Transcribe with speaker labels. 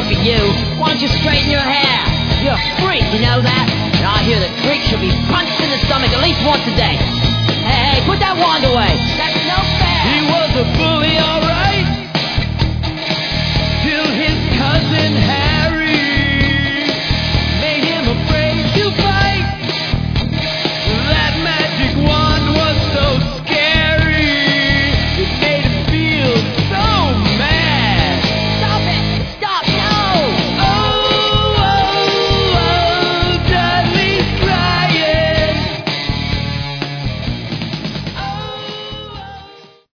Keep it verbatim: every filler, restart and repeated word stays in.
Speaker 1: look at you. Why don't you straighten your hair? You're a freak, you know that? And I hear that freaks should be punched in the stomach at least once a day.